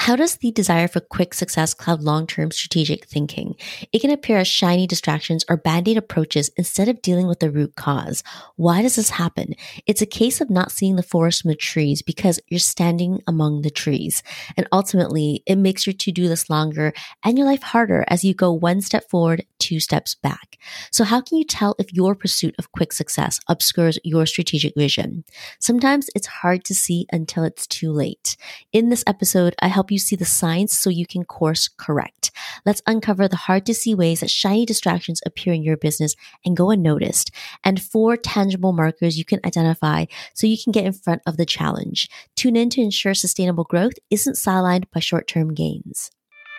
How does the desire for quick success cloud long-term strategic thinking? It can appear as shiny distractions or band-aid approaches instead of dealing with the root cause. Why does this happen? It's a case of not seeing the forest from the trees because you're standing among the trees. And ultimately, it makes your to-do list longer and your life harder as you go one step forward, two steps back. So how can you tell if your pursuit of quick success obscures your strategic vision? Sometimes it's hard to see until it's too late. In this episode, I help you see the signs so you can course correct. Let's uncover the hard to see ways that shiny distractions appear in your business and go unnoticed, and 4 tangible markers you can identify so you can get in front of the challenge. Tune in to ensure sustainable growth isn't sidelined by short-term gains.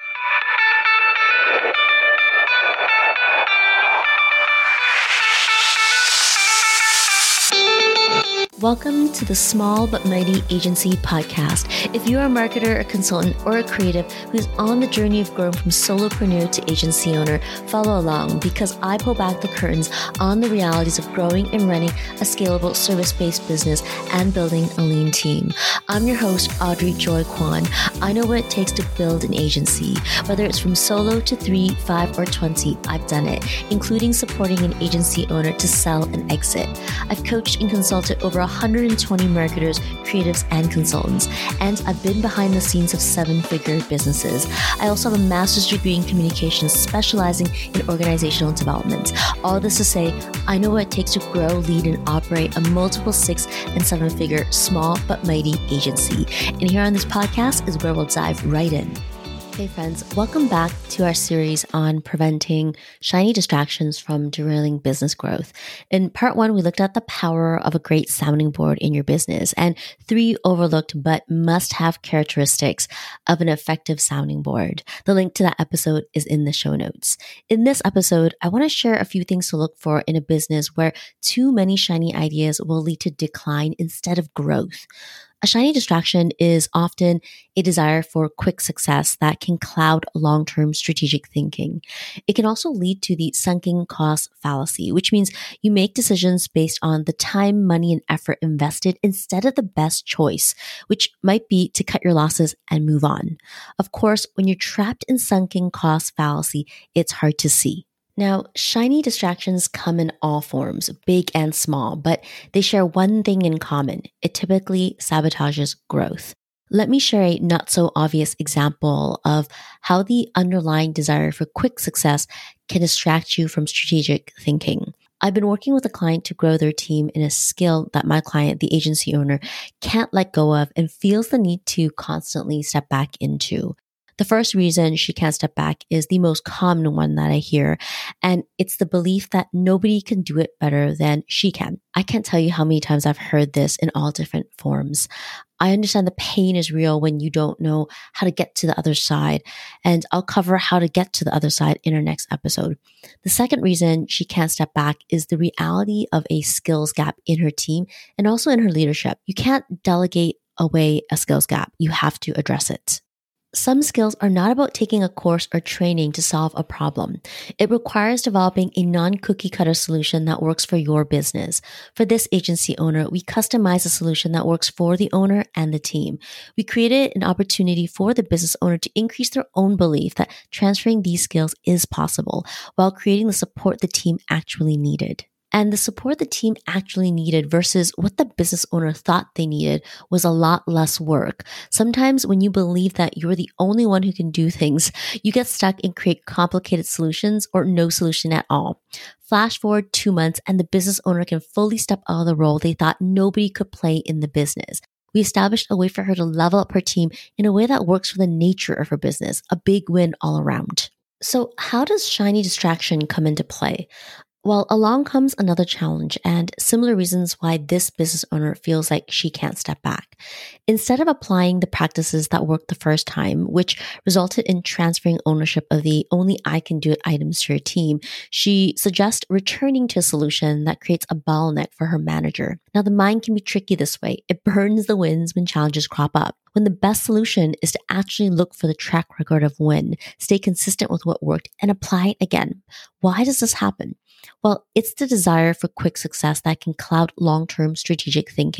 Welcome to the Small But Mighty Agency podcast. If you're a marketer, a consultant, or a creative who's on the journey of growing from solopreneur to agency owner, follow along because I pull back the curtains on the realities of growing and running a scalable service-based business and building a lean team. I'm your host, Audrey Joy Kwan. I know what it takes to build an agency. Whether it's from solo to 3, 5, or 20, I've done it, including supporting an agency owner to sell and exit. I've coached and consulted over 120 marketers, creatives, and consultants, and I've been behind the scenes of 7-figure businesses. I also have a master's degree in communications, specializing in organizational development. All this to say, I know what it takes to grow, lead, and operate a multiple 6- and 7-figure small but mighty agency. And here on this podcast is where we'll dive right in. Hey friends, welcome back to our series on preventing shiny distractions from derailing business growth. In part 1, we looked at the power of a great sounding board in your business and 3 overlooked but must-have characteristics of an effective sounding board. The link to that episode is in the show notes. In this episode, I want to share a few things to look for in a business where too many shiny ideas will lead to decline instead of growth. A shiny distraction is often a desire for quick success that can cloud long-term strategic thinking. It can also lead to the sunken cost fallacy, which means you make decisions based on the time, money, and effort invested instead of the best choice, which might be to cut your losses and move on. Of course, when you're trapped in sunken cost fallacy, it's hard to see. Now, shiny distractions come in all forms, big and small, but they share one thing in common. It typically sabotages growth. Let me share a not so obvious example of how the underlying desire for quick success can distract you from strategic thinking. I've been working with a client to grow their team in a skill that my client, the agency owner, can't let go of and feels the need to constantly step back into. The first reason she can't step back is the most common one that I hear, and it's the belief that nobody can do it better than she can. I can't tell you how many times I've heard this in all different forms. I understand the pain is real when you don't know how to get to the other side, and I'll cover how to get to the other side in our next episode. The second reason she can't step back is the reality of a skills gap in her team and also in her leadership. You can't delegate away a skills gap. You have to address it. Some skills are not about taking a course or training to solve a problem. It requires developing a non-cookie cutter solution that works for your business. For this agency owner, we customize a solution that works for the owner and the team. We created an opportunity for the business owner to increase their own belief that transferring these skills is possible while creating the support the team actually needed. And the support the team actually needed versus what the business owner thought they needed was a lot less work. Sometimes when you believe that you're the only one who can do things, you get stuck and create complicated solutions or no solution at all. Flash forward 2 months and the business owner can fully step out of the role they thought nobody could play in the business. We established a way for her to level up her team in a way that works for the nature of her business, a big win all around. So how does shiny distraction come into play? Well, along comes another challenge and similar reasons why this business owner feels like she can't step back. Instead of applying the practices that worked the first time, which resulted in transferring ownership of the only I can do it items to her team, she suggests returning to a solution that creates a bottleneck for her manager. Now, the mind can be tricky this way. It burns the wins when challenges crop up, when the best solution is to actually look for the track record of win, stay consistent with what worked, and apply it again. Why does this happen? Well, it's the desire for quick success that can cloud long-term strategic thinking.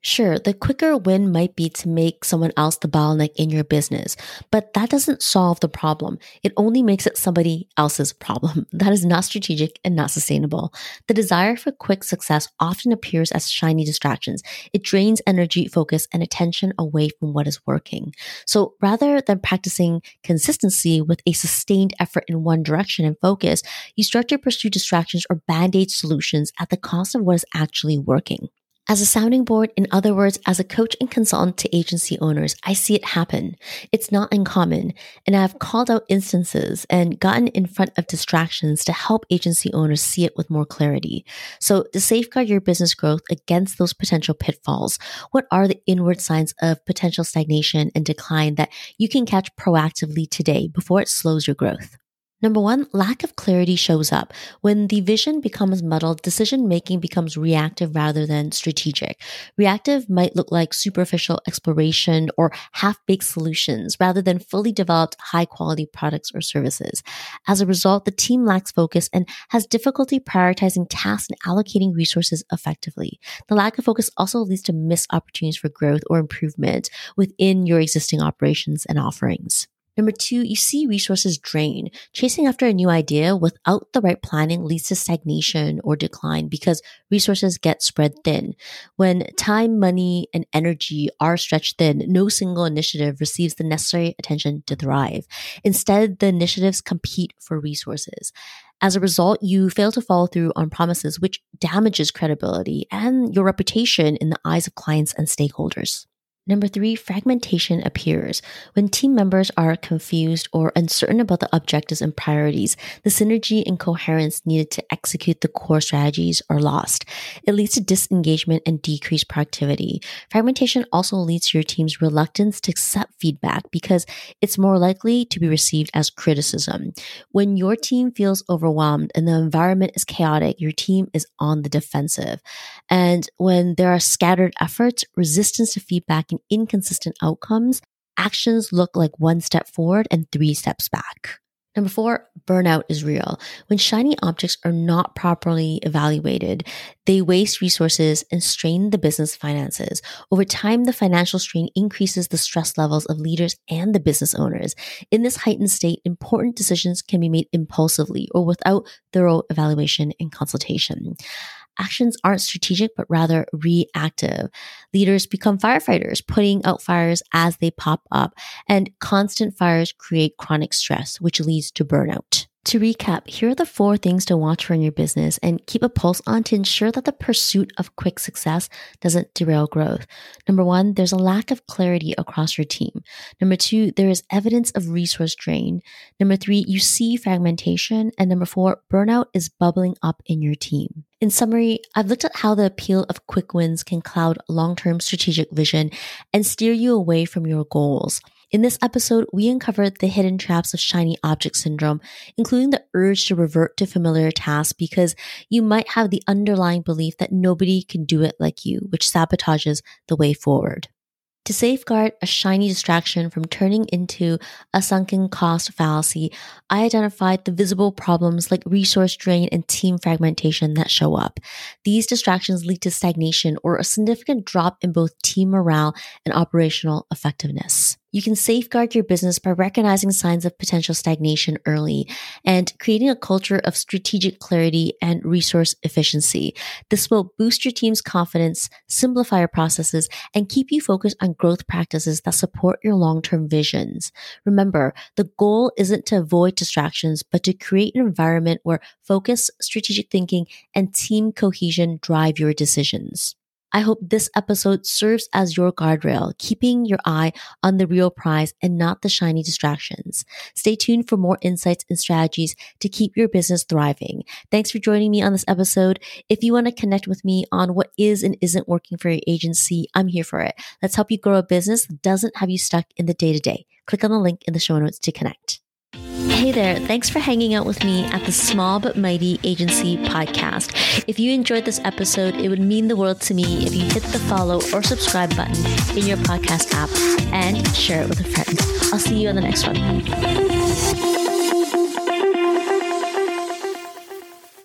Sure, the quicker win might be to make someone else the bottleneck in your business, but that doesn't solve the problem. It only makes it somebody else's problem. That is not strategic and not sustainable. The desire for quick success often appears as shiny distractions. It drains energy, focus, and attention away from what is working. So rather than practicing consistency with a sustained effort in one direction and focus, you start to pursue distractions or band-aid solutions at the cost of what is actually working. As a sounding board, in other words, as a coach and consultant to agency owners, I see it happen. It's not uncommon, and I've called out instances and gotten in front of distractions to help agency owners see it with more clarity. So to safeguard your business growth against those potential pitfalls, what are the inward signs of potential stagnation and decline that you can catch proactively today before it slows your growth? Number one, lack of clarity shows up. When the vision becomes muddled, decision-making becomes reactive rather than strategic. Reactive might look like superficial exploration or half-baked solutions rather than fully developed high-quality products or services. As a result, the team lacks focus and has difficulty prioritizing tasks and allocating resources effectively. The lack of focus also leads to missed opportunities for growth or improvement within your existing operations and offerings. Number two, you see resources drain. Chasing after a new idea without the right planning leads to stagnation or decline because resources get spread thin. When time, money, and energy are stretched thin, no single initiative receives the necessary attention to thrive. Instead, the initiatives compete for resources. As a result, you fail to follow through on promises, which damages credibility and your reputation in the eyes of clients and stakeholders. Number three, fragmentation appears. When team members are confused or uncertain about the objectives and priorities, the synergy and coherence needed to execute the core strategies are lost. It leads to disengagement and decreased productivity. Fragmentation also leads to your team's reluctance to accept feedback because it's more likely to be received as criticism. When your team feels overwhelmed and the environment is chaotic, your team is on the defensive. And when there are scattered efforts, resistance to feedback and inconsistent outcomes, actions look like one step forward and 3 steps back. Number four, burnout is real. When shiny objects are not properly evaluated, they waste resources and strain the business finances. Over time, the financial strain increases the stress levels of leaders and the business owners. In this heightened state, important decisions can be made impulsively or without thorough evaluation and consultation. Actions aren't strategic, but rather reactive. Leaders become firefighters, putting out fires as they pop up, and constant fires create chronic stress, which leads to burnout. To recap, here are the 4 things to watch for in your business and keep a pulse on to ensure that the pursuit of quick success doesn't derail growth. Number 1, there's a lack of clarity across your team. Number 2, there is evidence of resource drain. Number 3, you see fragmentation. And number 4, burnout is bubbling up in your team. In summary, I've looked at how the appeal of quick wins can cloud long-term strategic vision and steer you away from your goals. In this episode, we uncovered the hidden traps of shiny object syndrome, including the urge to revert to familiar tasks because you might have the underlying belief that nobody can do it like you, which sabotages the way forward. To safeguard a shiny distraction from turning into a sunken cost fallacy, I identified the visible problems like resource drain and team fragmentation that show up. These distractions lead to stagnation or a significant drop in both team morale and operational effectiveness. You can safeguard your business by recognizing signs of potential stagnation early and creating a culture of strategic clarity and resource efficiency. This will boost your team's confidence, simplify your processes, and keep you focused on growth practices that support your long-term visions. Remember, the goal isn't to avoid distractions, but to create an environment where focus, strategic thinking, and team cohesion drive your decisions. I hope this episode serves as your guardrail, keeping your eye on the real prize and not the shiny distractions. Stay tuned for more insights and strategies to keep your business thriving. Thanks for joining me on this episode. If you want to connect with me on what is and isn't working for your agency, I'm here for it. Let's help you grow a business that doesn't have you stuck in the day-to-day. Click on the link in the show notes to connect. Hey there, thanks for hanging out with me at the Small But Mighty Agency podcast. If you enjoyed this episode, it would mean the world to me if you hit the follow or subscribe button in your podcast app and share it with a friend. I'll see you on the next one.